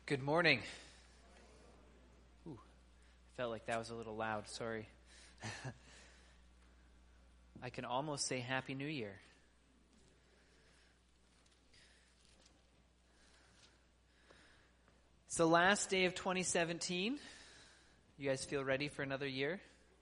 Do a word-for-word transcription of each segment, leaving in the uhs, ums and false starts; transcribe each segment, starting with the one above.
Good morning. Ooh, I felt like that was a little loud, sorry. I can almost say Happy New Year. It's the last day of twenty seventeen. You guys feel ready for another year?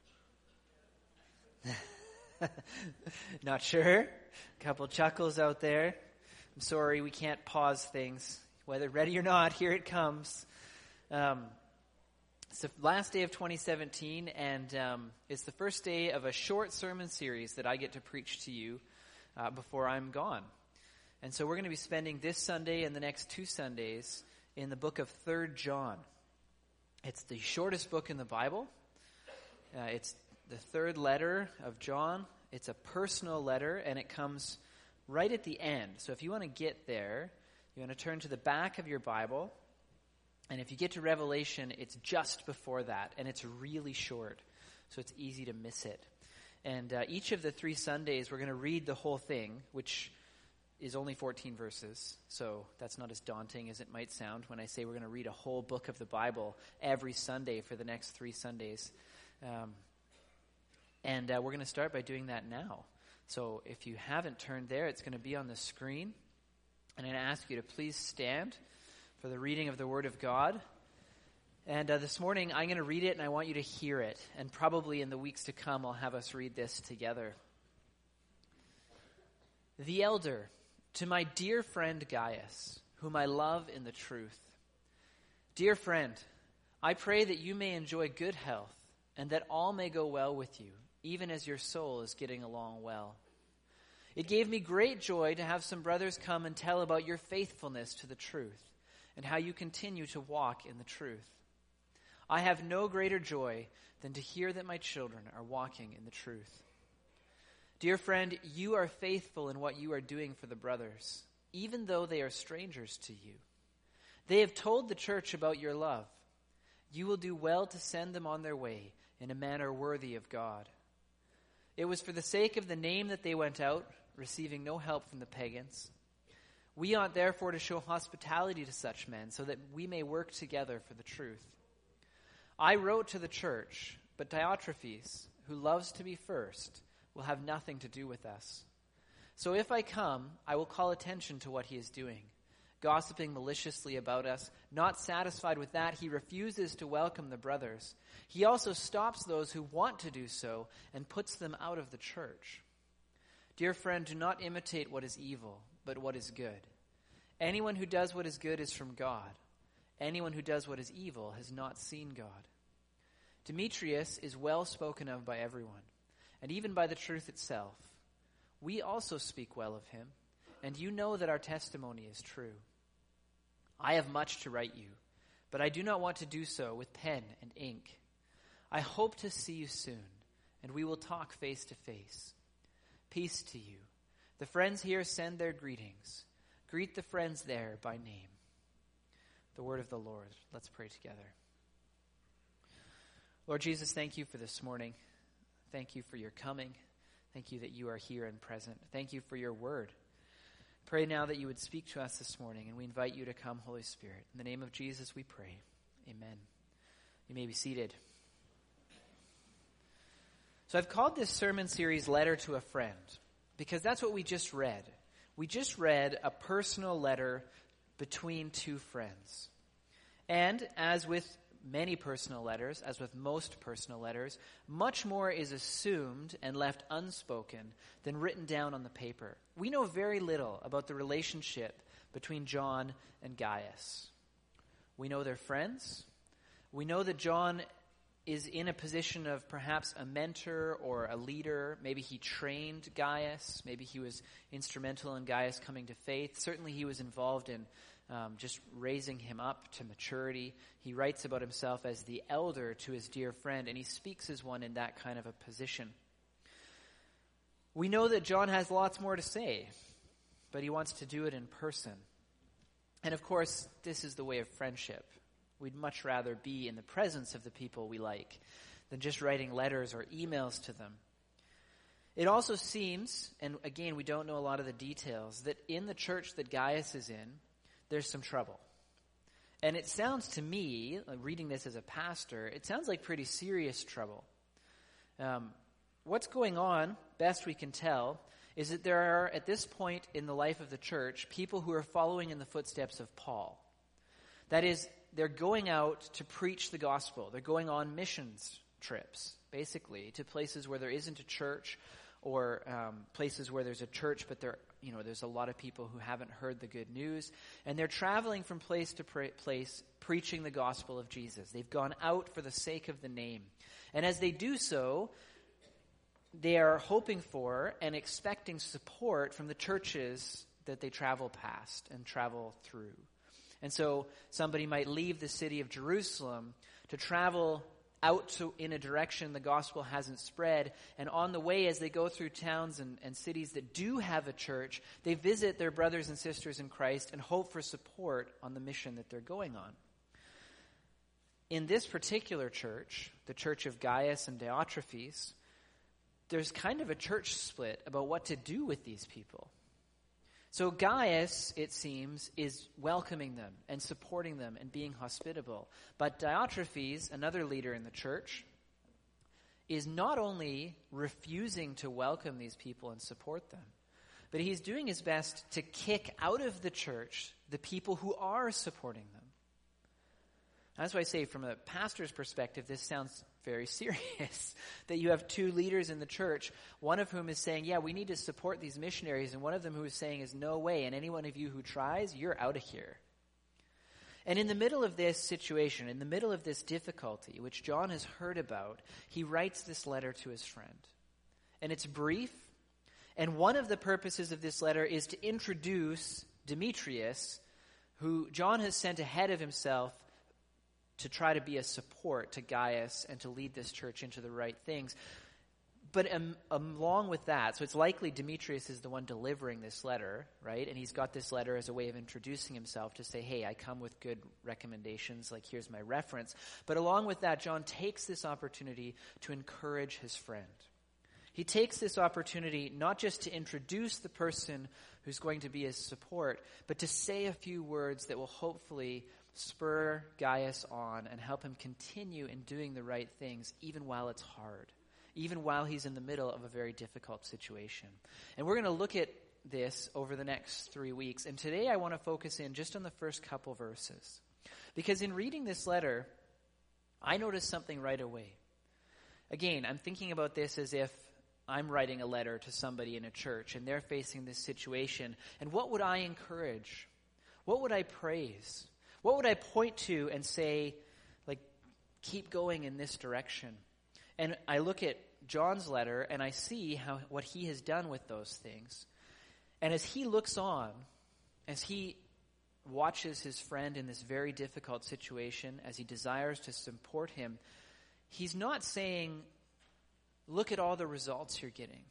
Not sure? A couple chuckles out there. I'm sorry, we can't pause things. Whether ready or not, here it comes. Um, it's the last day of twenty seventeen, and um, it's the first day of a short sermon series that I get to preach to you uh, before I'm gone. And so we're going to be spending this Sunday and the next two Sundays in the book of Third John. It's the shortest book in the Bible. Uh, it's the third letter of John. It's a personal letter, and it comes right at the end. So if you want to get there, you want to turn to the back of your Bible, and if you get to Revelation, it's just before that, and it's really short, so it's easy to miss it. And uh, each of the three Sundays, we're going to read the whole thing, which is only fourteen verses, so that's not as daunting as it might sound when I say we're going to read a whole book of the Bible every Sunday for the next three Sundays. Um, and uh, we're going to start by doing that now. So if you haven't turned there, it's going to be on the screen. And I'm going to ask you to please stand for the reading of the Word of God. And uh, this morning, I'm going to read it, and I want you to hear it. And probably in the weeks to come, I'll have us read this together. The elder, to my dear friend Gaius, whom I love in the truth. Dear friend, I pray that you may enjoy good health, and that all may go well with you, even as your soul is getting along well. It gave me great joy to have some brothers come and tell about your faithfulness to the truth and how you continue to walk in the truth. I have no greater joy than to hear that my children are walking in the truth. Dear friend, you are faithful in what you are doing for the brothers, even though they are strangers to you. They have told the church about your love. You will do well to send them on their way in a manner worthy of God. It was for the sake of the name that they went out, receiving no help from the pagans. We ought therefore to show hospitality to such men, so that we may work together for the truth. I wrote to the church, but Diotrephes, who loves to be first, will have nothing to do with us. So if I come, I will call attention to what he is doing, gossiping maliciously about us. Not satisfied with that, he refuses to welcome the brothers. He also stops those who want to do so and puts them out of the church. Dear friend, do not imitate what is evil, but what is good. Anyone who does what is good is from God. Anyone who does what is evil has not seen God. Demetrius is well spoken of by everyone, and even by the truth itself. We also speak well of him, and you know that our testimony is true. I have much to write you, but I do not want to do so with pen and ink. I hope to see you soon, and we will talk face to face. Peace to you. The friends here send their greetings. Greet the friends there by name. The word of the Lord. Let's pray together. Lord Jesus, thank you for this morning. Thank you for your coming. Thank you that you are here and present. Thank you for your word. Pray now that you would speak to us this morning, and we invite you to come, Holy Spirit. In the name of Jesus we pray. Amen. You may be seated. So I've called this sermon series Letter to a Friend, because that's what we just read. We just read a personal letter between two friends. And as with many personal letters, as with most personal letters, much more is assumed and left unspoken than written down on the paper. We know very little about the relationship between John and Gaius. We know they're friends. We know that John is in a position of perhaps a mentor or a leader. Maybe he trained Gaius. Maybe he was instrumental in Gaius coming to faith. Certainly he was involved in um, just raising him up to maturity. He writes about himself as the elder to his dear friend, and he speaks as one in that kind of a position. We know that John has lots more to say, but he wants to do it in person. And of course, this is the way of friendship. We'd much rather be in the presence of the people we like than just writing letters or emails to them. It also seems, and again, we don't know a lot of the details, that in the church that Gaius is in, there's some trouble. And it sounds to me, like reading this as a pastor, it sounds like pretty serious trouble. Um, what's going on, best we can tell, is that there are, at this point in the life of the church, people who are following in the footsteps of Paul. That is, they're going out to preach the gospel. They're going on missions trips, basically, to places where there isn't a church, or um, places where there's a church, but there, you know, there's a lot of people who haven't heard the good news. And they're traveling from place to pra- place, preaching the gospel of Jesus. They've gone out for the sake of the name. And as they do so, they are hoping for and expecting support from the churches that they travel past and travel through. And so somebody might leave the city of Jerusalem to travel out to, in a direction the gospel hasn't spread. And on the way, as they go through towns and, and cities that do have a church, they visit their brothers and sisters in Christ and hope for support on the mission that they're going on. In this particular church, the church of Gaius and Diotrephes, there's kind of a church split about what to do with these people. So Gaius, it seems, is welcoming them and supporting them and being hospitable. But Diotrephes, another leader in the church, is not only refusing to welcome these people and support them, but he's doing his best to kick out of the church the people who are supporting them. That's why I say, from a pastor's perspective, this sounds very serious, that you have two leaders in the church, one of whom is saying, yeah, we need to support these missionaries, and one of them who is saying is, no way, and any one of you who tries, you're out of here. And in the middle of this situation, in the middle of this difficulty, which John has heard about, he writes this letter to his friend. And it's brief, and one of the purposes of this letter is to introduce Demetrius, who John has sent ahead of himself to try to be a support to Gaius and to lead this church into the right things. But um, along with that, so it's likely Demetrius is the one delivering this letter, right? And he's got this letter as a way of introducing himself to say, hey, I come with good recommendations, like here's my reference. But along with that, John takes this opportunity to encourage his friend. He takes this opportunity not just to introduce the person who's going to be his support, but to say a few words that will hopefully spur Gaius on and help him continue in doing the right things even while it's hard, even while he's in the middle of a very difficult situation. And we're going to look at this over the next three weeks. And today I want to focus in just on the first couple verses. Because in reading this letter, I noticed something right away. Again, I'm thinking about this as if I'm writing a letter to somebody in a church and they're facing this situation. And what would I encourage? What would I praise? What would I point to and say, like, keep going in this direction? And I look at John's letter and I see how what he has done with those things. And as he looks on, as he watches his friend in this very difficult situation, as he desires to support him, he's not saying, look at all the results you're getting.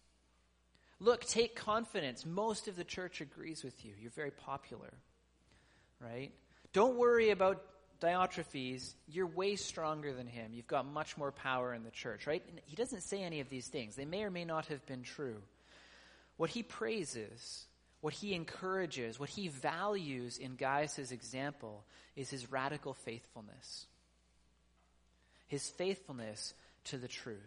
Look, take confidence. Most of the church agrees with you. You're very popular, right? Don't worry about Diotrephes. You're way stronger than him. You've got much more power in the church, right? And he doesn't say any of these things. They may or may not have been true. What he praises, what he encourages, what he values in Gaius' example is his radical faithfulness. His faithfulness to the truth.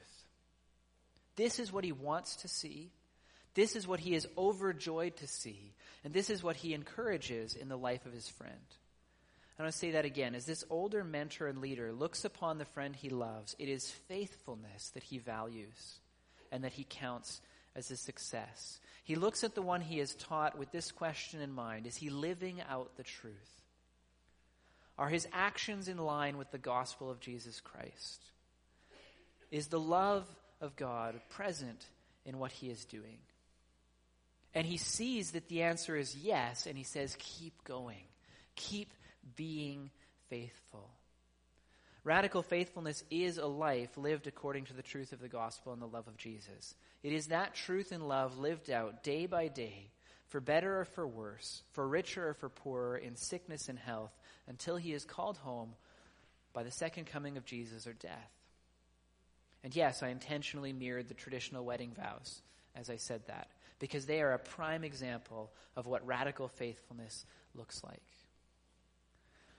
This is what he wants to see. This is what he is overjoyed to see. And this is what he encourages in the life of his friend. I want to say that again. As this older mentor and leader looks upon the friend he loves, it is faithfulness that he values and that he counts as a success. He looks at the one he has taught with this question in mind. Is he living out the truth? Are his actions in line with the gospel of Jesus Christ? Is the love of God present in what he is doing? And he sees that the answer is yes, and he says, keep going. Keep being faithful. Radical faithfulness is a life lived according to the truth of the gospel and the love of Jesus. It is that truth and love lived out day by day, for better or for worse, for richer or for poorer, in sickness and health, until he is called home by the second coming of Jesus or death. And yes, I intentionally mirrored the traditional wedding vows as I said that, because they are a prime example of what radical faithfulness looks like.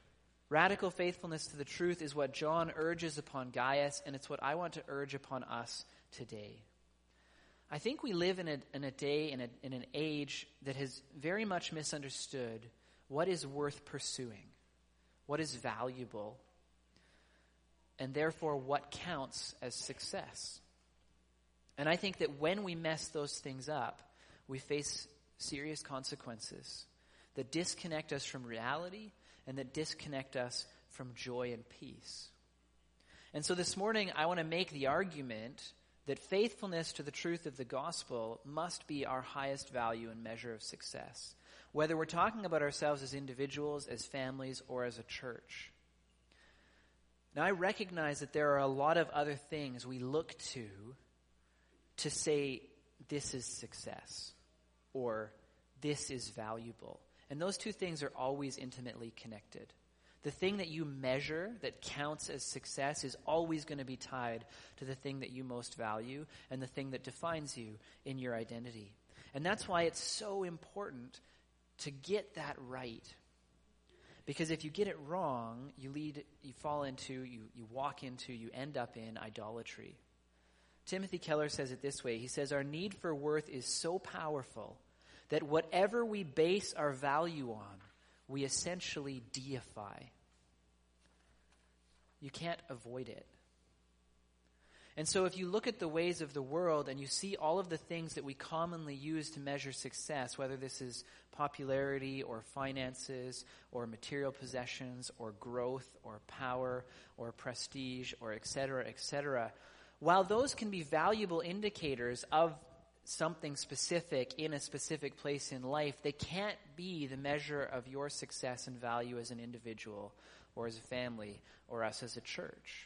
Radical faithfulness to the truth is what John urges upon Gaius, and it's what I want to urge upon us today. I think we live in a, in a day, in, a, in an age that has very much misunderstood what is worth pursuing, what is valuable, and therefore what counts as success. And I think that when we mess those things up, we face serious consequences that disconnect us from reality and that disconnect us from joy and peace. And so this morning, I want to make the argument that faithfulness to the truth of the gospel must be our highest value and measure of success, whether we're talking about ourselves as individuals, as families, or as a church. Now, I recognize that there are a lot of other things we look to to say this is success or this is valuable. And those two things are always intimately connected. The thing that you measure that counts as success is always going to be tied to the thing that you most value and the thing that defines you in your identity. And that's why it's so important to get that right. Because if you get it wrong, you lead, you fall into, you, you walk into, you end up in idolatry. Timothy Keller says it this way. He says, our need for worth is so powerful that whatever we base our value on, we essentially deify. You can't avoid it. And so if you look at the ways of the world and you see all of the things that we commonly use to measure success, whether this is popularity or finances or material possessions or growth or power or prestige or et cetera, et cetera, while those can be valuable indicators of something specific in a specific place in life, they can't be the measure of your success and value as an individual or as a family or us as a church.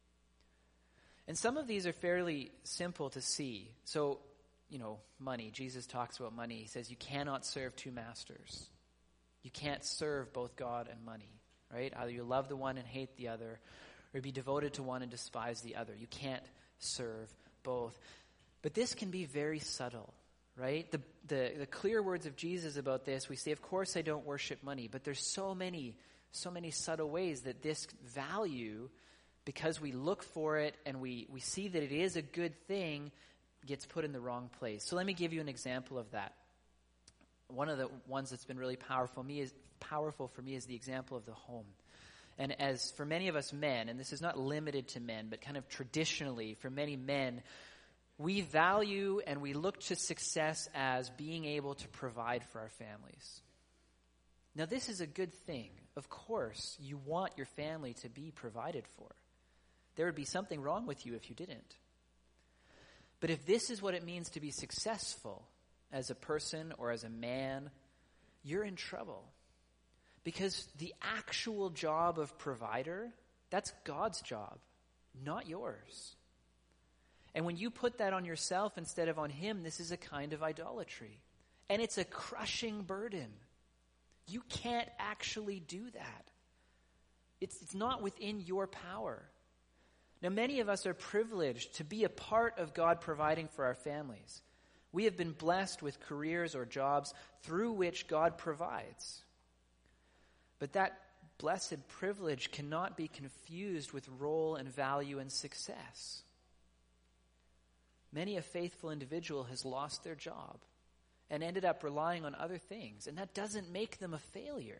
And some of these are fairly simple to see. So, you know, money. Jesus talks about money. He says you cannot serve two masters. You can't serve both God and money, right? Either you love the one and hate the other, or be devoted to one and despise the other. You can't serve both. But this can be very subtle, right? The, the the clear words of Jesus about this, we say, of course I don't worship money, but there's so many, so many subtle ways that this value, because we look for it and we, we see that it is a good thing, gets put in the wrong place. So let me give you an example of that. One of the ones that's been really powerful me is powerful for me is the example of the home. And as for many of us men, and this is not limited to men, but kind of traditionally for many men, we value and we look to success as being able to provide for our families. Now, this is a good thing. Of course, you want your family to be provided for. There would be something wrong with you if you didn't. But if this is what it means to be successful as a person or as a man, you're in trouble. Because the actual job of provider, that's God's job, not yours. And when you put that on yourself instead of on him, this is a kind of idolatry. And it's a crushing burden. You can't actually do that. It's, it's not within your power. Now, many of us are privileged to be a part of God providing for our families. We have been blessed with careers or jobs through which God provides. But that blessed privilege cannot be confused with role and value and success. Many a faithful individual has lost their job and ended up relying on other things, and that doesn't make them a failure.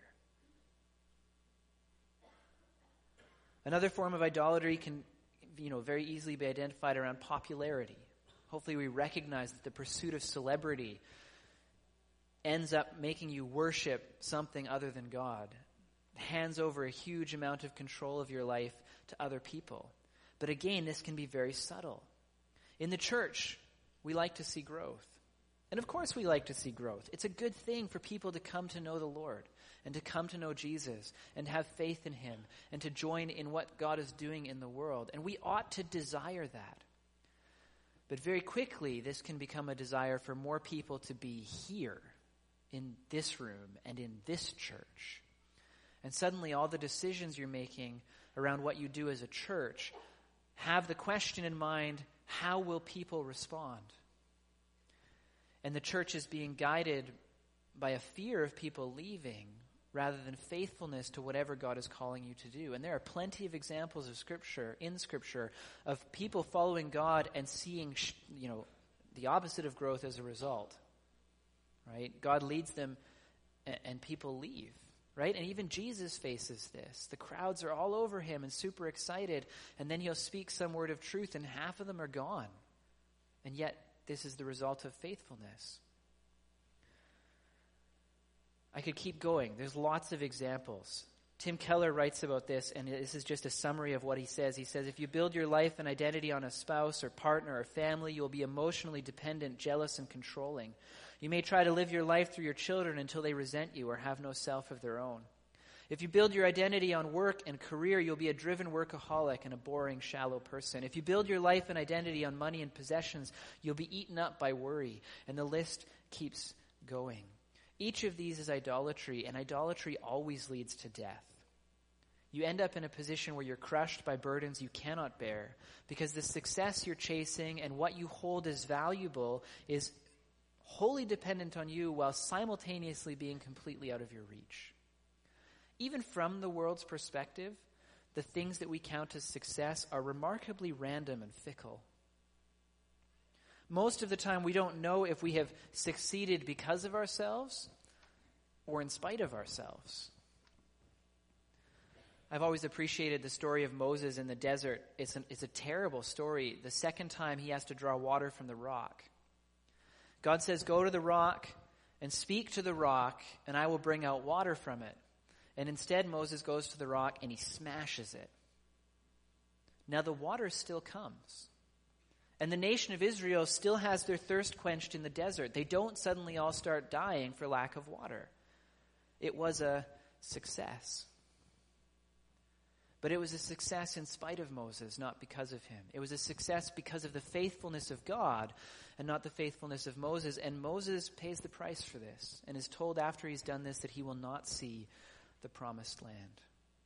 Another form of idolatry can, you know, very easily be identified around popularity. Hopefully we recognize that the pursuit of celebrity ends up making you worship something other than God. It hands over a huge amount of control of your life to other people. But again, this can be very subtle. In the church, we like to see growth. And of course we like to see growth. It's a good thing for people to come to know the Lord and to come to know Jesus and have faith in him and to join in what God is doing in the world. And we ought to desire that. But very quickly, this can become a desire for more people to be here in this room and in this church. And suddenly all the decisions you're making around what you do as a church have the question in mind, how will people respond? And the church is being guided by a fear of people leaving rather than faithfulness to whatever God is calling you to do. And there are plenty of examples of Scripture, in Scripture, of people following God and seeing, you know, the opposite of growth as a result. Right? God leads them and, and people leave. Right? And even Jesus faces this. The crowds are all over him and super excited, and then he'll speak some word of truth and half of them are gone. And yet, this is the result of faithfulness. I could keep going. There's lots of examples. Tim Keller writes about this, and this is just a summary of what he says. He says, if you build your life and identity on a spouse or partner or family, you will be emotionally dependent, jealous, and controlling. You may try to live your life through your children until they resent you or have no self of their own. If you build your identity on work and career, you'll be a driven workaholic and a boring, shallow person. If you build your life and identity on money and possessions, you'll be eaten up by worry, and the list keeps going. Each of these is idolatry, and idolatry always leads to death. You end up in a position where you're crushed by burdens you cannot bear because the success you're chasing and what you hold as valuable is wholly dependent on you while simultaneously being completely out of your reach. Even from the world's perspective, the things that we count as success are remarkably random and fickle. Most of the time, we don't know if we have succeeded because of ourselves or in spite of ourselves. I've always appreciated the story of Moses in the desert. It's, an, it's a terrible story. The second time he has to draw water from the rock. God says, go to the rock and speak to the rock, and I will bring out water from it. And instead, Moses goes to the rock and he smashes it. Now the water still comes. And the nation of Israel still has their thirst quenched in the desert. They don't suddenly all start dying for lack of water. It was a success. But it was a success in spite of Moses, not because of him. It was a success because of the faithfulness of God and not the faithfulness of Moses. And Moses pays the price for this and is told after he's done this that he will not see the promised land.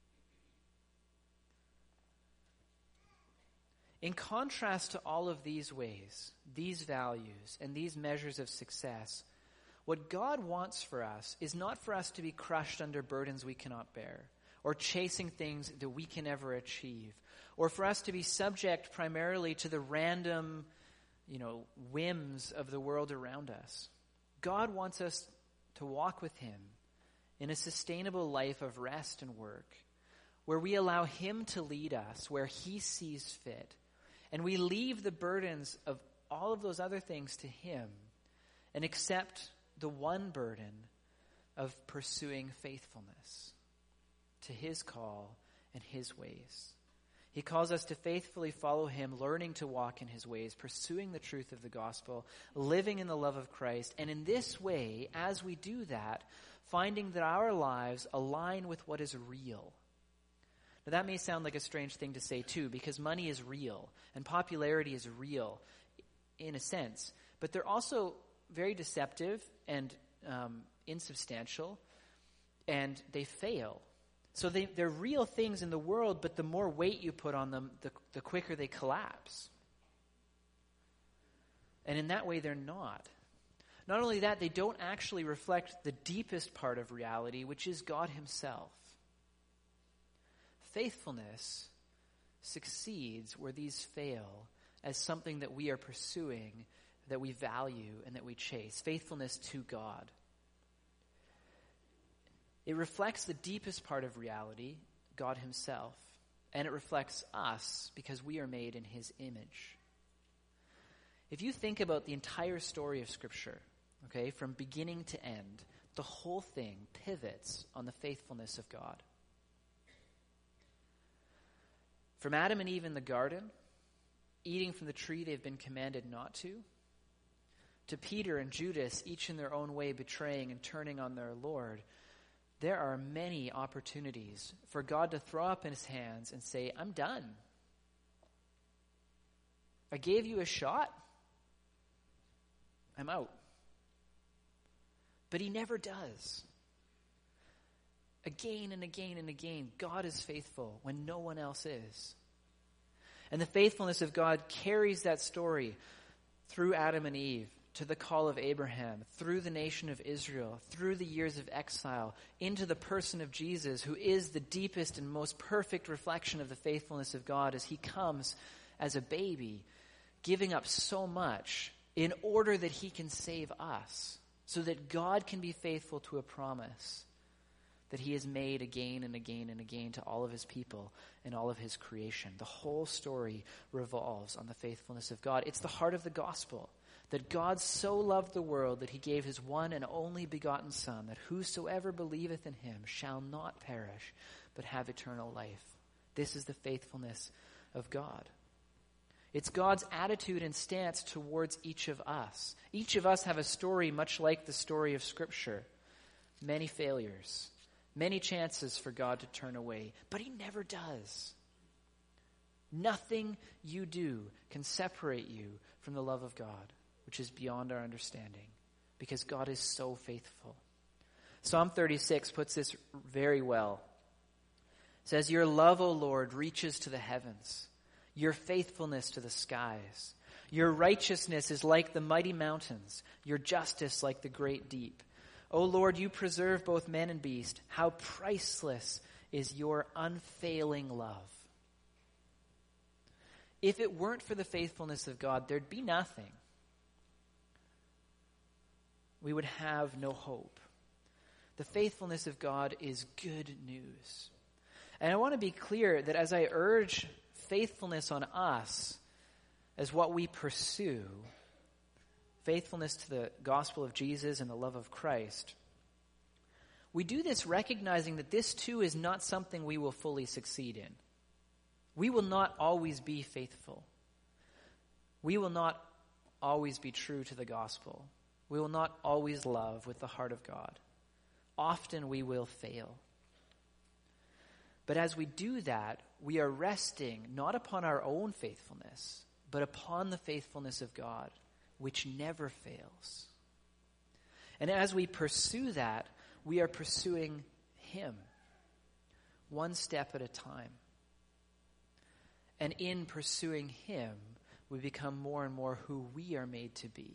In contrast to all of these ways, these values, and these measures of success, what God wants for us is not for us to be crushed under burdens we cannot bear, or chasing things that we can never achieve, or for us to be subject primarily to the random, you know, whims of the world around us. God wants us to walk with him in a sustainable life of rest and work, where we allow him to lead us, where he sees fit, and we leave the burdens of all of those other things to him and accept the one burden of pursuing faithfulness to his call and his ways. He calls us to faithfully follow him, learning to walk in his ways, pursuing the truth of the gospel, living in the love of Christ. And in this way, as we do that, finding that our lives align with what is real. Now that may sound like a strange thing to say too, because money is real and popularity is real in a sense, but they're also very deceptive and um, insubstantial, and they fail. So they, they're real things in the world, but the more weight you put on them, the, the quicker they collapse. And in that way, they're not. Not only that, they don't actually reflect the deepest part of reality, which is God himself. Faithfulness succeeds where these fail as something that we are pursuing, that we value, and that we chase. Faithfulness to God. It reflects the deepest part of reality, God himself, and it reflects us because we are made in his image. If you think about the entire story of Scripture, okay, from beginning to end, the whole thing pivots on the faithfulness of God. From Adam and Eve in the garden, eating from the tree they've been commanded not to, to Peter and Judas, each in their own way betraying and turning on their Lord, there are many opportunities for God to throw up in his hands and say, I'm done. I gave you a shot. I'm out. But he never does. Again and again and again, God is faithful when no one else is. And the faithfulness of God carries that story through Adam and Eve to the call of Abraham, through the nation of Israel, through the years of exile, into the person of Jesus, who is the deepest and most perfect reflection of the faithfulness of God as he comes as a baby, giving up so much in order that he can save us, so that God can be faithful to a promise that he has made again and again and again to all of his people and all of his creation. The whole story revolves on the faithfulness of God. It's the heart of the gospel, that God so loved the world that he gave his one and only begotten Son, that whosoever believeth in him shall not perish, but have eternal life. This is the faithfulness of God. It's God's attitude and stance towards each of us. Each of us have a story much like the story of Scripture. Many failures, many chances for God to turn away, but he never does. Nothing you do can separate you from the love of God, which is beyond our understanding, because God is so faithful. Psalm thirty-six puts this very well. It says, "Your love, O Lord, reaches to the heavens, your faithfulness to the skies. Your righteousness is like the mighty mountains, your justice like the great deep. O Lord, you preserve both man and beast. How priceless is your unfailing love." If it weren't for the faithfulness of God, there'd be nothing. We would have no hope. The faithfulness of God is good news. And I want to be clear that as I urge faithfulness on us as what we pursue, faithfulness to the gospel of Jesus and the love of Christ, we do this recognizing that this too is not something we will fully succeed in. We will not always be faithful. We will not always be true to the gospel. We will not always love with the heart of God. Often we will fail. But as we do that, we are resting not upon our own faithfulness, but upon the faithfulness of God, which never fails. And as we pursue that, we are pursuing him, one step at a time. And in pursuing him, we become more and more who we are made to be.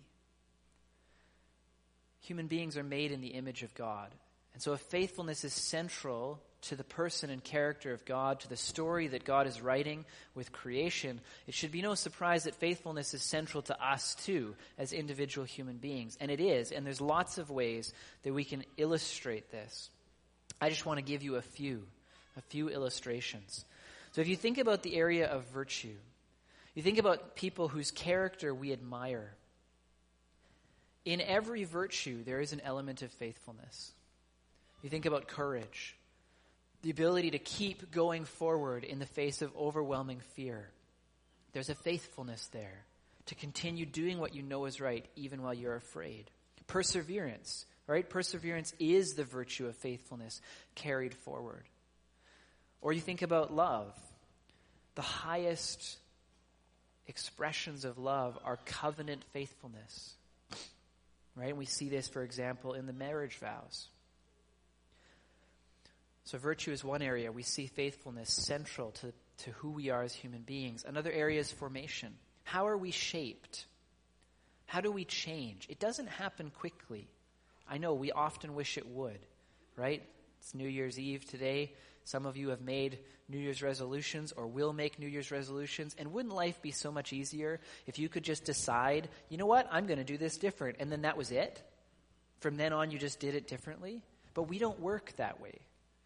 Human beings are made in the image of God. And so if faithfulness is central to the person and character of God, to the story that God is writing with creation, it should be no surprise that faithfulness is central to us too, as individual human beings. And it is, and there's lots of ways that we can illustrate this. I just want to give you a few, a few illustrations. So if you think about the area of virtue, you think about people whose character we admire. In every virtue, there is an element of faithfulness. You think about courage, the ability to keep going forward in the face of overwhelming fear. There's a faithfulness there to continue doing what you know is right, even while you're afraid. Perseverance, right? Perseverance is the virtue of faithfulness carried forward. Or you think about love. The highest expressions of love are covenant faithfulness, right? And we see this, for example, in the marriage vows. So virtue is one area. We see faithfulness central to, to who we are as human beings. Another area is formation. How are we shaped? How do we change? It doesn't happen quickly. I know we often wish it would, right? It's New Year's Eve today. Some of you have made New Year's resolutions or will make New Year's resolutions. And wouldn't life be so much easier if you could just decide, you know what, I'm going to do this different. And then that was it. From then on, you just did it differently. But we don't work that way.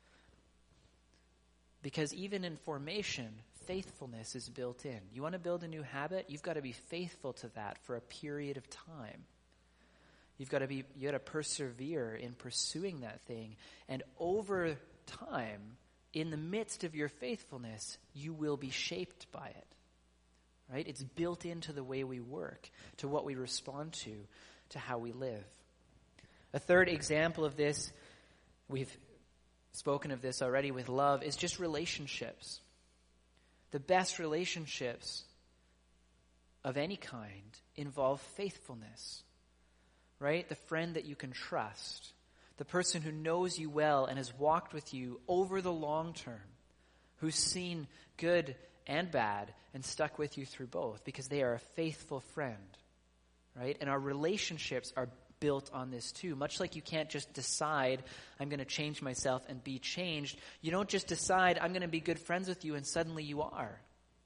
Because even in formation, faithfulness is built in. You want to build a new habit? You've got to be faithful to that for a period of time. You've got to be, you got to persevere in pursuing that thing. And over time, in the midst of your faithfulness, you will be shaped by it. Right? It's built into the way we work, to what we respond to, to how we live. A third example of this, we've spoken of this already with love, is just relationships. The best relationships of any kind involve faithfulness, right? The friend that you can trust, the person who knows you well and has walked with you over the long term, who's seen good and bad and stuck with you through both because they are a faithful friend, right? And our relationships are built on this too. Much like you can't just decide, I'm going to change myself and be changed. You don't just decide, I'm going to be good friends with you, and suddenly you are.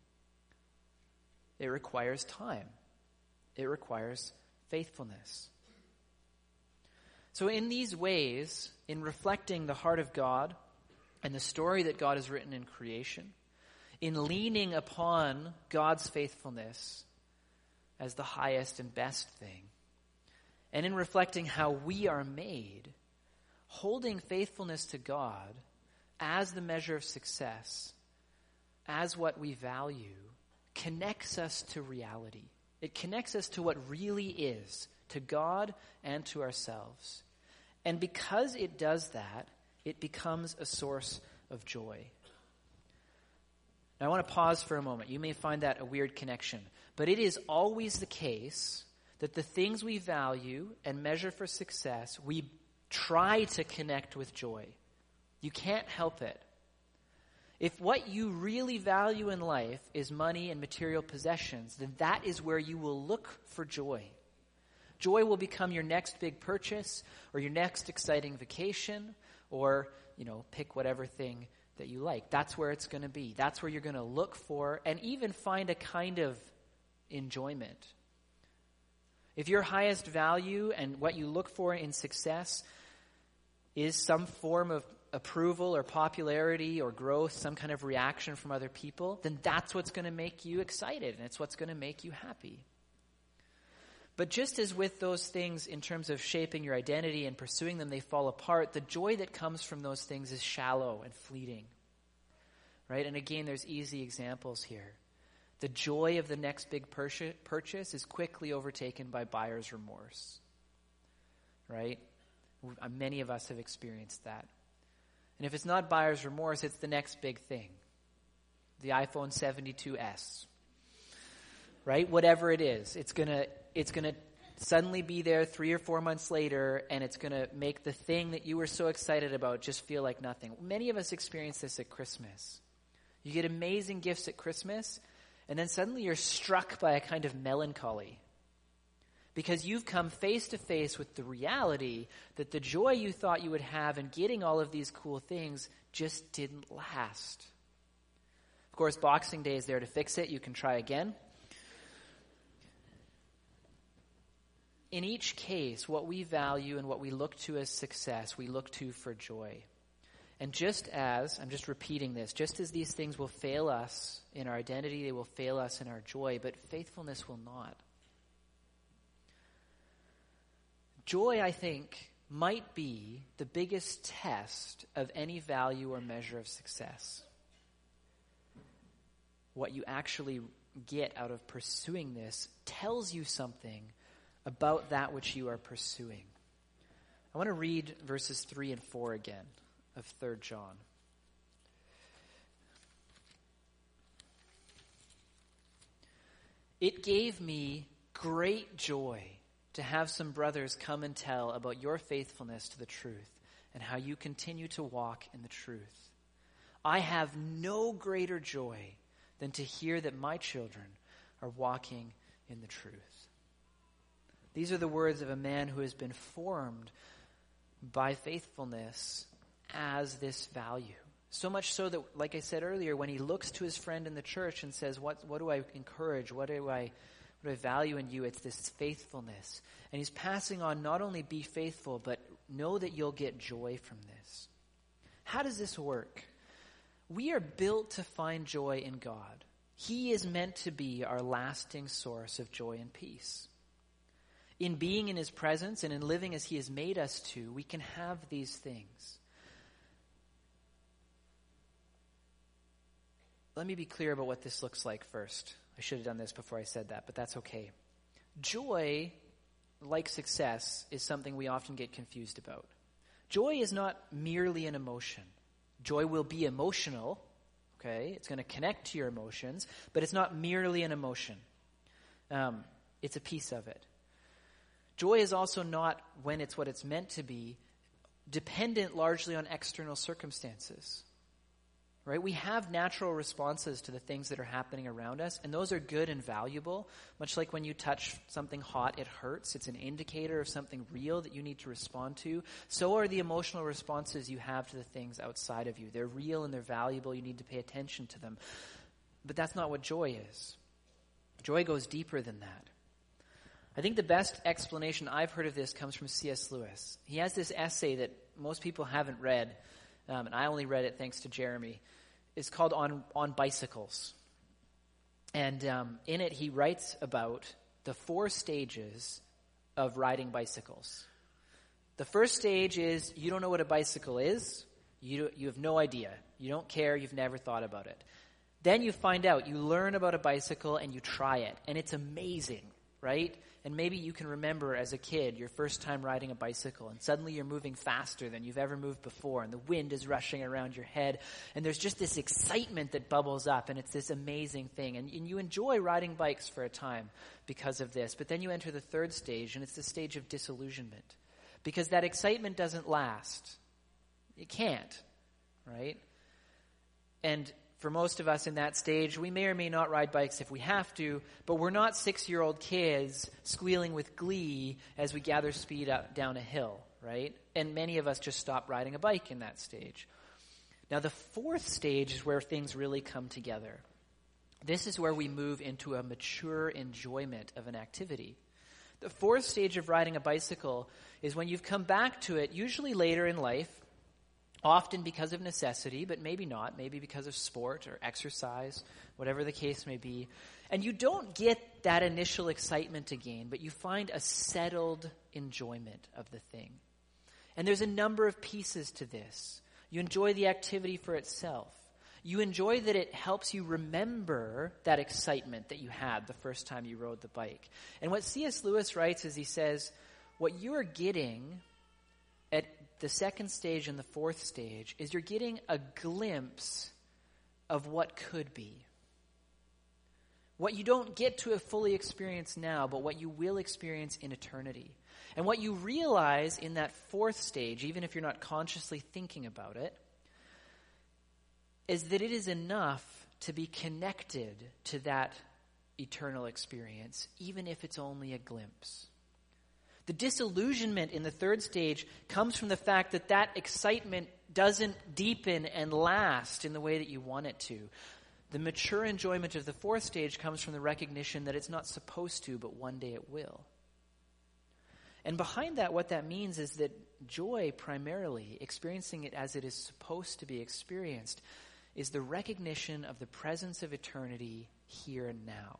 It requires time. It requires faithfulness. So in these ways, in reflecting the heart of God and the story that God has written in creation, in leaning upon God's faithfulness as the highest and best thing, and in reflecting how we are made, holding faithfulness to God as the measure of success, as what we value, connects us to reality. It connects us to what really is, to God and to ourselves. And because it does that, it becomes a source of joy. Now, I want to pause for a moment. You may find that a weird connection, but it is always the case that the things we value and measure for success, we try to connect with joy. You can't help it. If what you really value in life is money and material possessions, then that is where you will look for joy. Joy will become your next big purchase or your next exciting vacation, or, you know, pick whatever thing that you like. That's where it's going to be. That's where you're going to look for and even find a kind of enjoyment. If your highest value and what you look for in success is some form of approval or popularity or growth, some kind of reaction from other people, then that's what's going to make you excited, and it's what's going to make you happy. But just as with those things in terms of shaping your identity and pursuing them, they fall apart, the joy that comes from those things is shallow and fleeting. Right? And again, there's easy examples here. The joy of the next big purchase is quickly overtaken by buyer's remorse. Right? Many of us have experienced that. And if it's not buyer's remorse, it's the next big thing. The iPhone seventy-two S. Right? Whatever it is, it's gonna it's gonna suddenly be there three or four months later, and it's gonna make the thing that you were so excited about just feel like nothing. Many of us experience this at Christmas. You get amazing gifts at Christmas, and then suddenly you're struck by a kind of melancholy. Because you've come face to face with the reality that the joy you thought you would have in getting all of these cool things just didn't last. Of course, Boxing Day is there to fix it. You can try again. In each case, what we value and what we look to as success, we look to for joy. And just as, I'm just repeating this, just as these things will fail us in our identity, they will fail us in our joy, but faithfulness will not. Joy, I think, might be the biggest test of any value or measure of success. What you actually get out of pursuing this tells you something about that which you are pursuing. I want to read verses three and four again of Third John. It gave me great joy to have some brothers come and tell about your faithfulness to the truth and how you continue to walk in the truth. I have no greater joy than to hear that my children are walking in the truth. These are the words of a man who has been formed by faithfulness as this value. So much so that, like I said earlier, when he looks to his friend in the church and says, what, what do I encourage? What do I What I value in you? It's this faithfulness. And he's passing on not only be faithful, but know that you'll get joy from this. How does this work? We are built to find joy in God. He is meant to be our lasting source of joy and peace. In being in his presence and in living as he has made us to, we can have these things. Let me be clear about what this looks like first. I should have done this before I said that, but that's okay. Joy, like success, is something we often get confused about. Joy is not merely an emotion. Joy will be emotional, okay? It's going to connect to your emotions, but it's not merely an emotion. Um, it's a piece of it. Joy is also not, when it's what it's meant to be, dependent largely on external circumstances. right? We have natural responses to the things that are happening around us, and those are good and valuable. Much like when you touch something hot, it hurts. It's an indicator of something real that you need to respond to. So are the emotional responses you have to the things outside of you. They're real and they're valuable. You need to pay attention to them. But that's not what joy is. Joy goes deeper than that. I think the best explanation I've heard of this comes from C S Lewis. He has this essay that most people haven't read, um, and I only read it thanks to Jeremy. It's called On on Bicycles. And um, in it, he writes about the four stages of riding bicycles. The first stage is you don't know what a bicycle is. You, you have no idea. You don't care. You've never thought about it. Then you find out. You learn about a bicycle and you try it. And it's amazing, right? And maybe you can remember as a kid your first time riding a bicycle, and suddenly you're moving faster than you've ever moved before, and the wind is rushing around your head, and there's just this excitement that bubbles up, and it's this amazing thing. And, and you enjoy riding bikes for a time because of this, but then you enter the third stage, and it's the stage of disillusionment, because that excitement doesn't last. It can't, right? And for most of us in that stage, we may or may not ride bikes if we have to, but we're not six-year-old kids squealing with glee as we gather speed up down a hill, right? And many of us just stop riding a bike in that stage. Now, the fourth stage is where things really come together. This is where we move into a mature enjoyment of an activity. The fourth stage of riding a bicycle is when you've come back to it, usually later in life, often because of necessity, but maybe not, maybe because of sport or exercise, whatever the case may be. And you don't get that initial excitement again, but you find a settled enjoyment of the thing. And there's a number of pieces to this. You enjoy the activity for itself. You enjoy that it helps you remember that excitement that you had the first time you rode the bike. And what C S Lewis writes is he says, what you're getting at the second stage and the fourth stage is you're getting a glimpse of what could be. What you don't get to fully experience now, but what you will experience in eternity. And what you realize in that fourth stage, even if you're not consciously thinking about it, is that it is enough to be connected to that eternal experience, even if it's only a glimpse. The disillusionment in the third stage comes from the fact that that excitement doesn't deepen and last in the way that you want it to. The mature enjoyment of the fourth stage comes from the recognition that it's not supposed to, but one day it will. And behind that, what that means is that joy, primarily, experiencing it as it is supposed to be experienced, is the recognition of the presence of eternity here and now.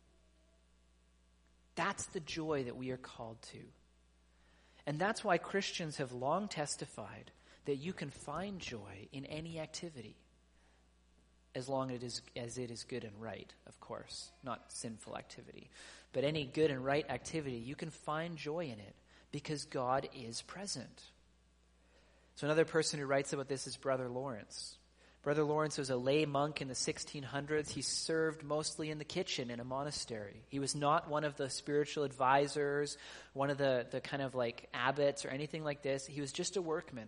That's the joy that we are called to. And that's why Christians have long testified that you can find joy in any activity, as long as it is, as it is good and right, of course, not sinful activity. But any good and right activity, you can find joy in it because God is present. So another person who writes about this is Brother Lawrence. Brother Lawrence was a lay monk in the sixteen hundreds. He served mostly in the kitchen in a monastery. He was not one of the spiritual advisors, one of the, the kind of like abbots or anything like this. He was just a workman.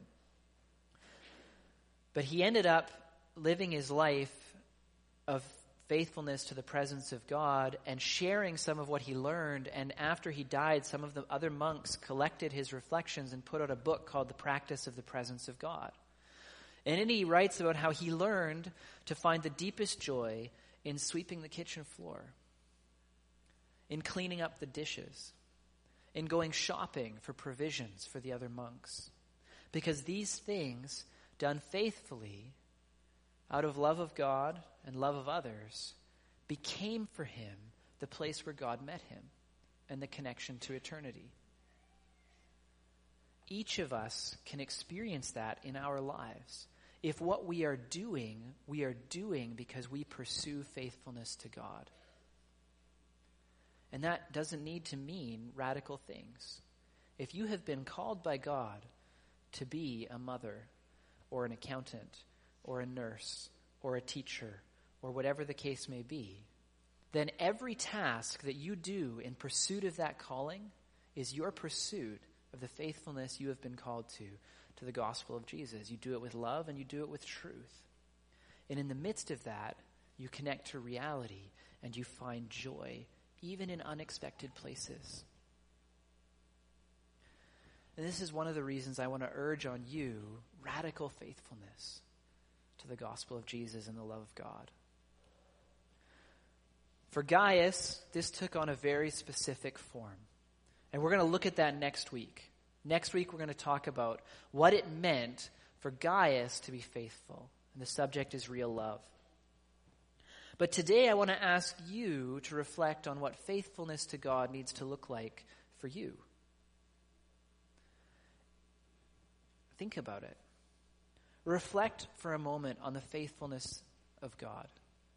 But he ended up living his life of faithfulness to the presence of God and sharing some of what he learned. And after he died, some of the other monks collected his reflections and put out a book called The Practice of the Presence of God. And then he writes about how he learned to find the deepest joy in sweeping the kitchen floor, in cleaning up the dishes, in going shopping for provisions for the other monks. Because these things, done faithfully, out of love of God and love of others, became for him the place where God met him and the connection to eternity. Each of us can experience that in our lives. If what we are doing, we are doing because we pursue faithfulness to God. And that doesn't need to mean radical things. If you have been called by God to be a mother or an accountant or a nurse or a teacher or whatever the case may be, then every task that you do in pursuit of that calling is your pursuit of the faithfulness you have been called to, to the gospel of Jesus. You do it with love and you do it with truth. And in the midst of that, you connect to reality and you find joy, even in unexpected places. And this is one of the reasons I want to urge on you radical faithfulness to the gospel of Jesus and the love of God. For Gaius, this took on a very specific form. And we're going to look at that next week. Next week, we're going to talk about what it meant for Gaius to be faithful. And the subject is real love. But today, I want to ask you to reflect on what faithfulness to God needs to look like for you. Think about it. Reflect for a moment on the faithfulness of God,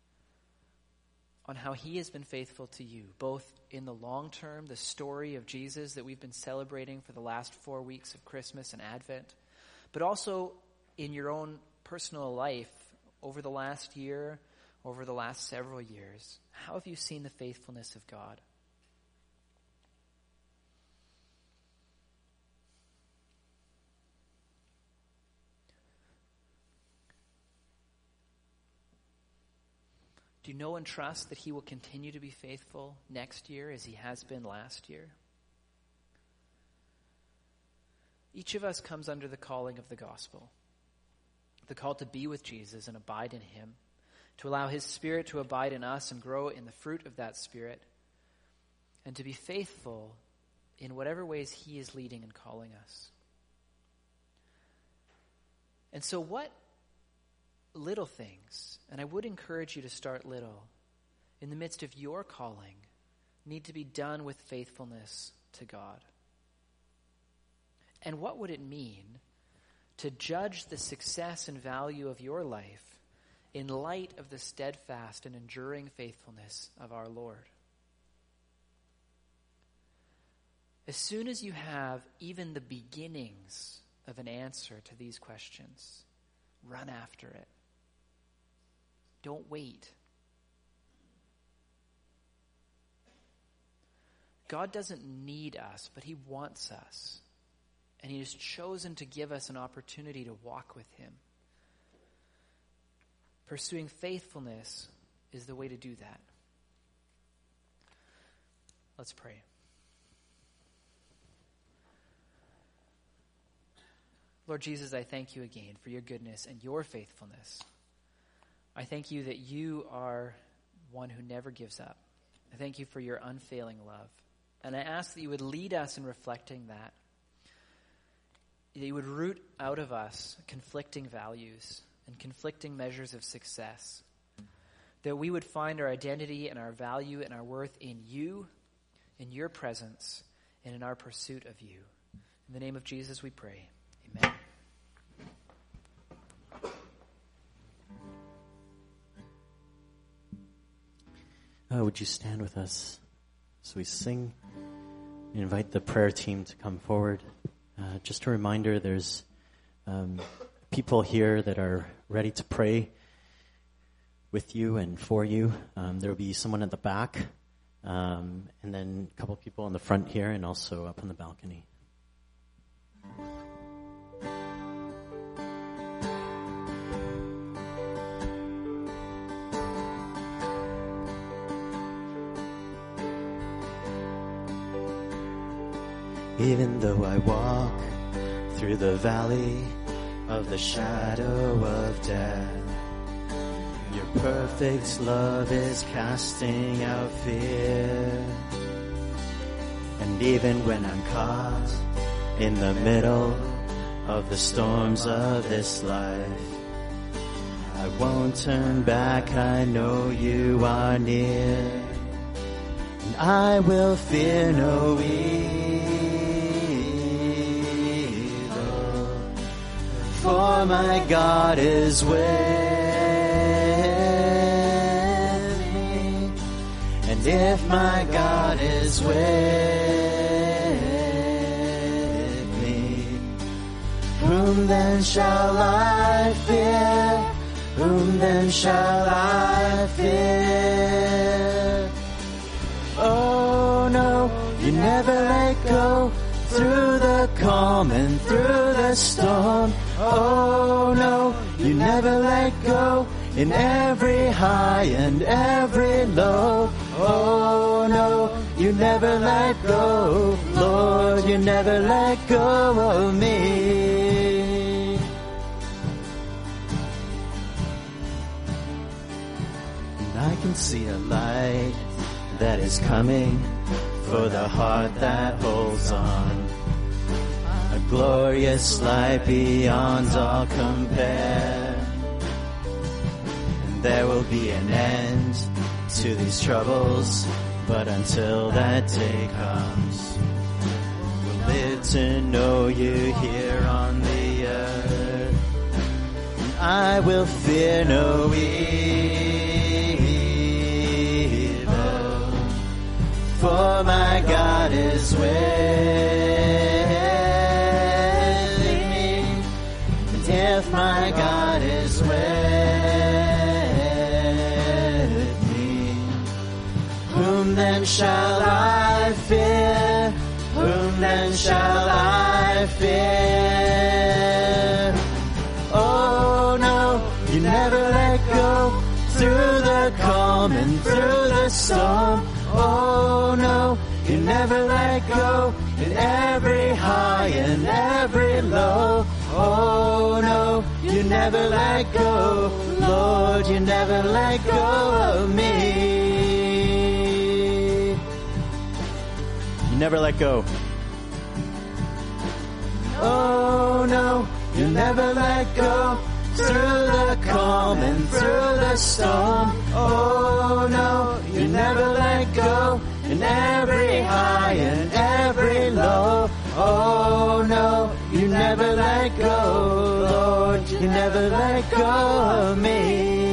on how he has been faithful to you, both in the long term, the story of Jesus that we've been celebrating for the last four weeks of Christmas and Advent, but also in your own personal life over the last year, over the last several years. How have you seen the faithfulness of God? Do you know and trust that he will continue to be faithful next year as he has been last year? Each of us comes under the calling of the gospel, the call to be with Jesus and abide in him, to allow his Spirit to abide in us and grow in the fruit of that Spirit, and to be faithful in whatever ways he is leading and calling us. And so what little things, and I would encourage you to start little, in the midst of your calling, need to be done with faithfulness to God? And what would it mean to judge the success and value of your life in light of the steadfast and enduring faithfulness of our Lord? As soon as you have even the beginnings of an answer to these questions, run after it. Don't wait. God doesn't need us, but he wants us. And he has chosen to give us an opportunity to walk with him. Pursuing faithfulness is the way to do that. Let's pray. Lord Jesus, I thank you again for your goodness and your faithfulness. I thank you that you are one who never gives up. I thank you for your unfailing love. And I ask that you would lead us in reflecting that. That you would root out of us conflicting values and conflicting measures of success. That we would find our identity and our value and our worth in you, in your presence, and in our pursuit of you. In the name of Jesus we pray. Amen. Uh, would you stand with us as we sing? We invite the prayer team to come forward. Uh, just a reminder, there's um, people here that are ready to pray with you and for you. Um, there will be someone at the back, um, and then a couple of people in the front here, and also up on the balcony. Even though I walk through the valley of the shadow of death, your perfect love is casting out fear. And even when I'm caught in the middle of the storms of this life, I won't turn back, I know you are near. And I will fear no evil, for my God is with me. And if my God is with me, whom then shall I fear? Whom then shall I fear? Oh no, you never let go through the calm and through the storm. Oh no, you never let go, in every high and every low. Oh no, you never let go, Lord, you never let go of me. And I can see a light that is coming for the heart that holds on. A glorious light beyond all compare. And there will be an end to these troubles, but until that day comes, we'll live to know you here on the earth. And I will fear no evil, for my God is with me. And if my God is with me, whom then shall I fear? Whom then shall I fear? Oh no, you never let go through the calm and through the storm. Oh no, you never let go in every high and every low. Oh no, you never let go, Lord, you never let go of me. You never let go. Oh no, you never let go through the calm and through the storm. Oh no, you never let go in every high and every low. Oh no, you never let go, Lord, you never let go of me.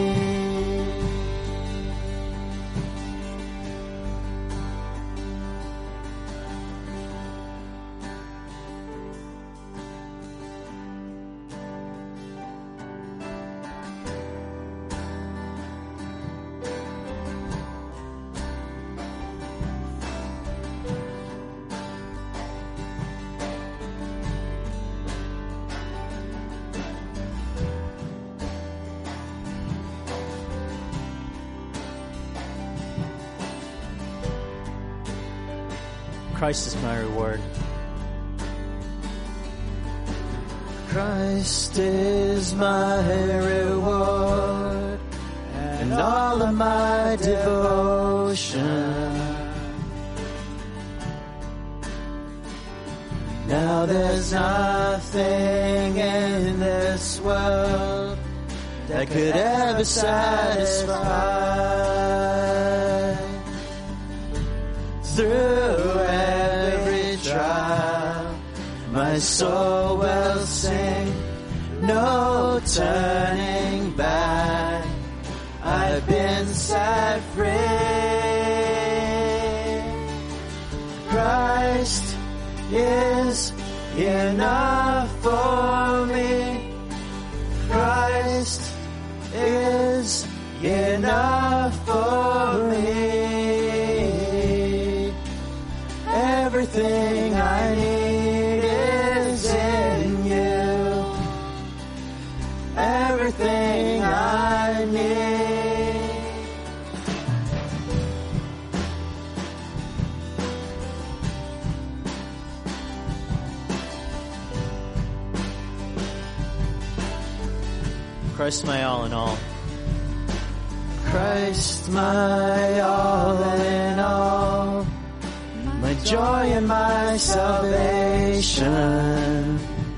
Christ is my reward. Christ is my reward and all of my devotion. Now there's nothing in this world that could ever satisfy. Through every trial, my soul will sing, no turning back. I've been set free. Christ is enough for me. Christ is enough for me. Everything I need is in you. Everything I need. Christ my all in all. Christ my all in all. My joy and my salvation.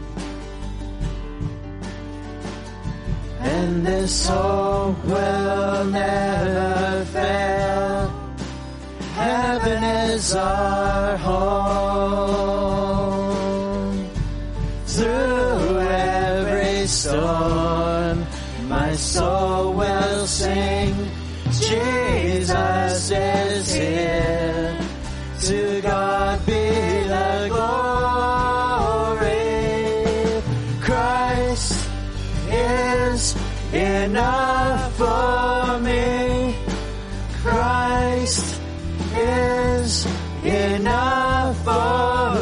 And this hope will never fail. Heaven is our home. Through every storm, my soul will sing, Jesus is here. To God be the glory. Christ is enough for me. Christ is enough for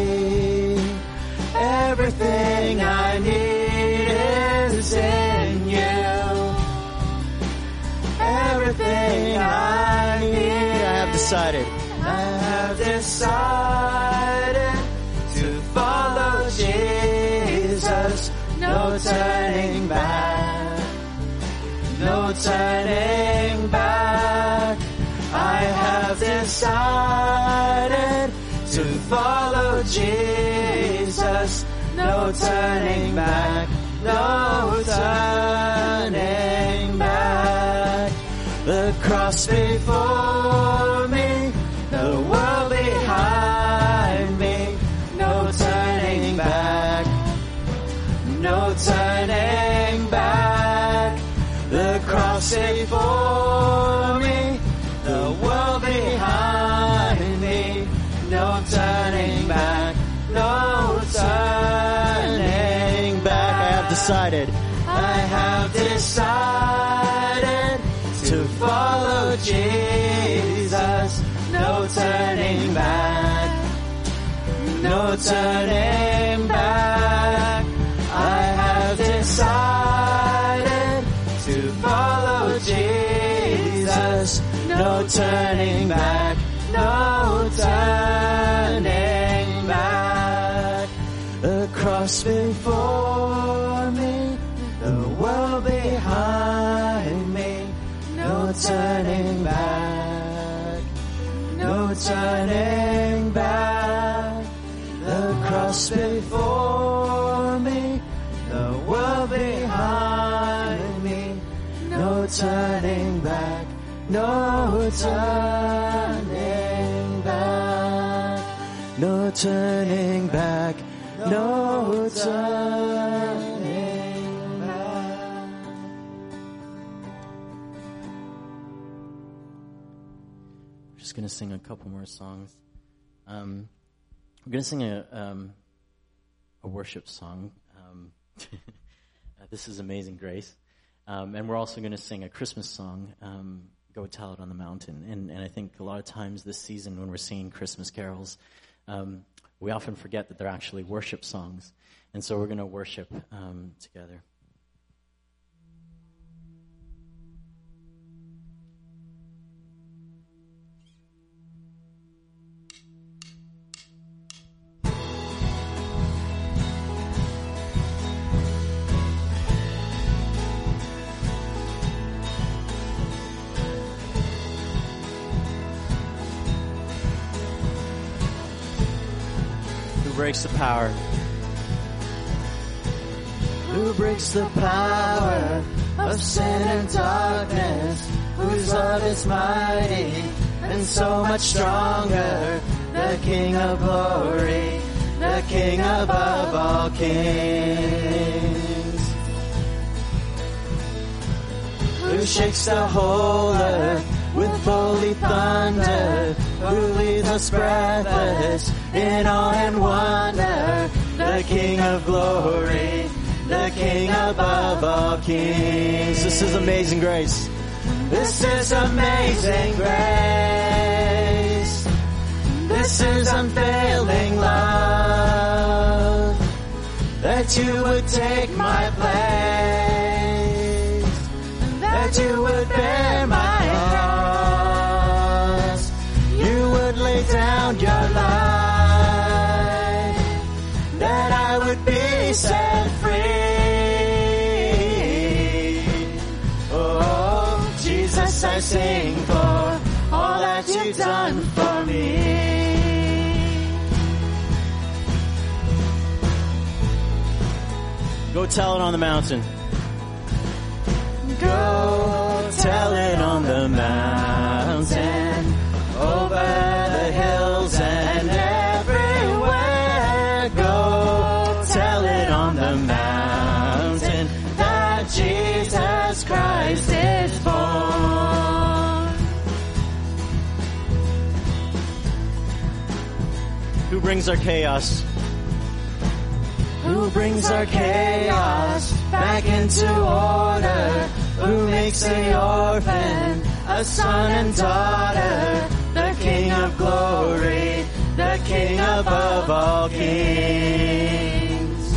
me. Everything I need is in you. decided. I have decided to follow Jesus. No turning back. No turning back. I have decided to follow Jesus. No turning back. No turning back. The cross before me, the world behind me. No turning back. No turning back. The cross before me, the world behind me. No turning back. No turning back. I have decided. I have decided to follow Jesus. No turning back. No turning back. I have decided to follow Jesus. No turning back. No turning back. The cross before me, the world behind me. No turning back. No turning back. The cross before me, the world behind me. No turning back. No turning back. No turning back. No turning back. We're just going to sing a couple more songs. Um, we're going to sing a um, a worship song. Um, this is Amazing Grace. Um, and we're also going to sing a Christmas song, um, Go Tell It on the Mountain. And, and I think a lot of times this season when we're singing Christmas carols, um, we often forget that they're actually worship songs. And so we're going to worship um, together. Breaks the power. Who breaks the power of sin and darkness? Whose love is mighty and so much stronger? The King of glory, the King above all kings. Who shakes the whole earth with holy thunder? Who leaves us breathless in awe and wonder? The King of glory, the King above all kings. This is Amazing Grace. This is Amazing Grace. This is unfailing love. That you would take my place, that you would bear my cross, you would lay down your life, that I would be set free. Oh, Jesus, I sing for all that you've done for me. Go tell it on the mountain. Go tell it on the mountain, over the hills and everywhere. Go tell it on the mountain that Jesus Christ is born. Who brings our chaos? Who brings our chaos back into order? Who makes the orphan a son and daughter? The King of glory, the King above all kings.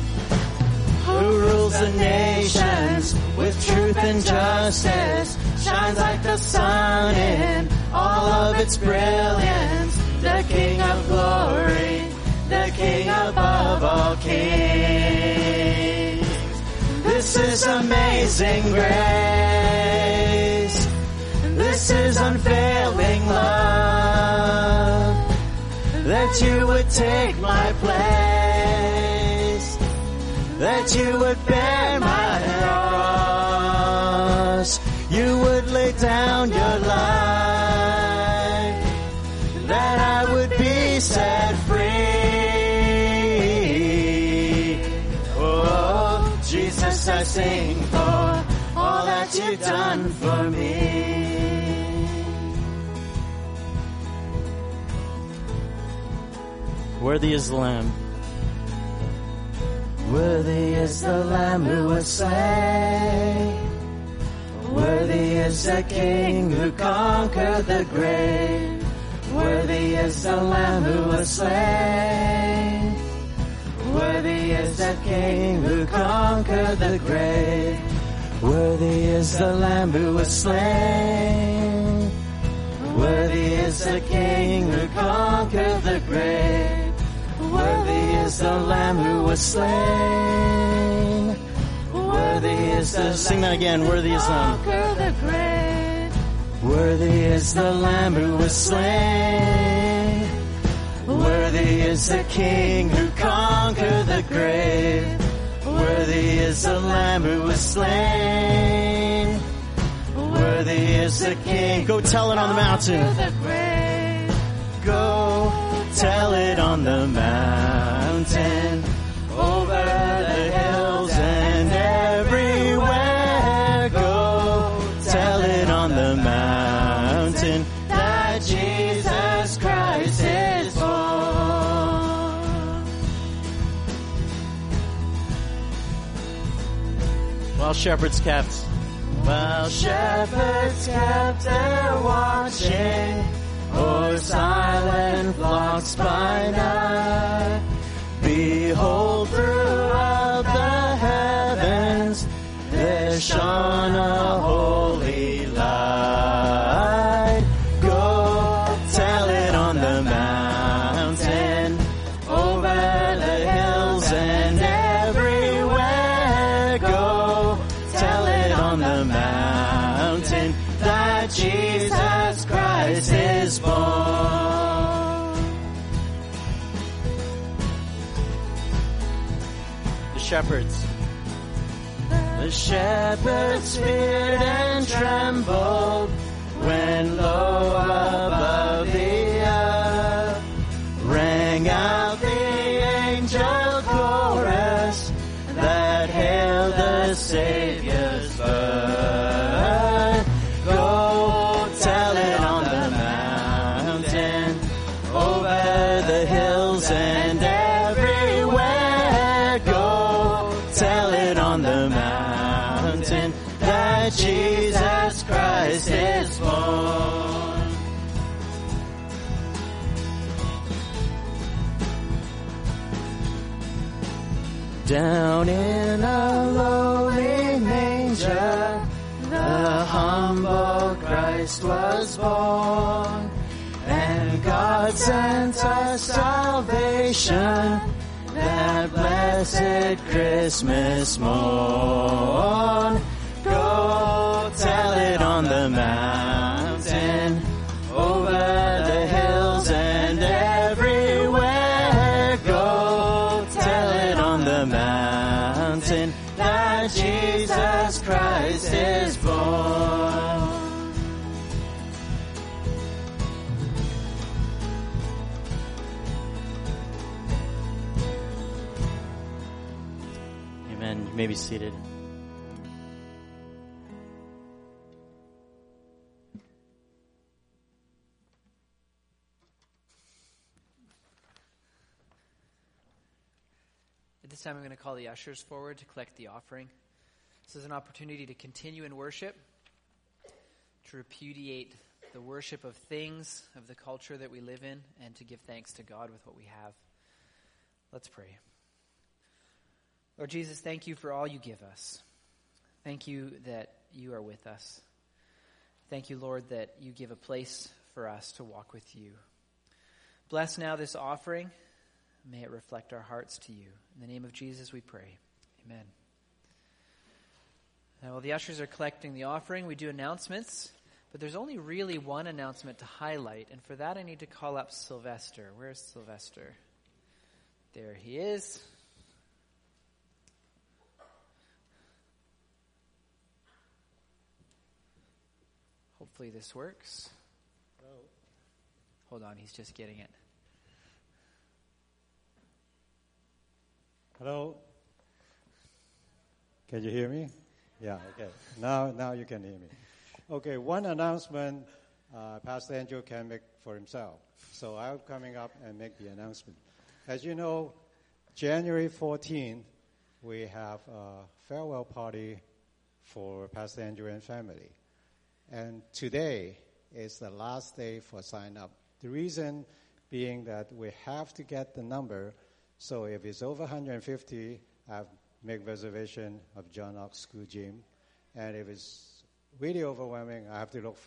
Who rules the nations with truth and justice, shines like the sun in all of its brilliance. The King of glory, the King above all kings. This is amazing grace. This is unfailing love. That you would take my place. That you would bear my cross. You would lay down your life. That I would be set free. Oh, Jesus, I sing for all that you've done for me. Worthy is the Lamb. Worthy is the Lamb who was slain. Worthy is the King who conquered the grave. Worthy is the Lamb who was slain. Worthy is the King who conquered the grave. Worthy is the Lamb who was slain. Worthy is the King who conquered the grave. Worthy is the Lamb who was slain. Worthy is the Sing that again. Worthy is the Lamb. Worthy is the Lamb who was slain. Worthy is the King who conquered the grave. Worthy is the Lamb who was slain. Worthy is the King. Go tell it on the mountain. Go tell it on the mountain, over the hills and everywhere. Go tell it on the mountain that Jesus Christ is born. While shepherds kept, while shepherds kept their watching, o'er silent flocks by night, behold, throughout the heavens there shone a holy light. Go tell it on the mountain, over the hills and everywhere. Go tell it on the mountain that Jesus Christ is born. The shepherds. The shepherds feared and trembled when low above the earth rang out the angel chorus that hailed the Savior's birth. Go tell it on the mountain, over the hills and everywhere. Go tell it on the mountain that Jesus Christ is born. Down in a lowly manger, the humble Christ was born, and God sent us salvation that blessed Christmas morn. Go tell it on the mountain, over the hills and everywhere. Go tell it on the mountain that Jesus Christ is born. Amen. You may be seated. At this time, I'm going to call the ushers forward to collect the offering. This is an opportunity to continue in worship, to repudiate the worship of things, of the culture that we live in, and to give thanks to God with what we have. Let's pray. Lord Jesus, thank you for all you give us. Thank you that you are with us. Thank you, Lord, that you give a place for us to walk with you. Bless now this offering. May it reflect our hearts to you. In the name of Jesus we pray. Amen. Now, while the ushers are collecting the offering, we do announcements, but there's only really one announcement to highlight, and for that I need to call up Sylvester. Where's Sylvester? There he is. Hopefully this works. Hello. Hold on, he's just getting it. Hello. Can you hear me? Yeah, okay. Now now you can hear me. Okay, one announcement uh, Pastor Andrew can make for himself. So I'm coming up and make the announcement. As you know, January fourteenth, we have a farewell party for Pastor Andrew and family. And today is the last day for sign up. The reason being that we have to get the number. So if it's over one hundred fifty, I've make reservation of John Ox School Gym. And if it's really overwhelming, I have to look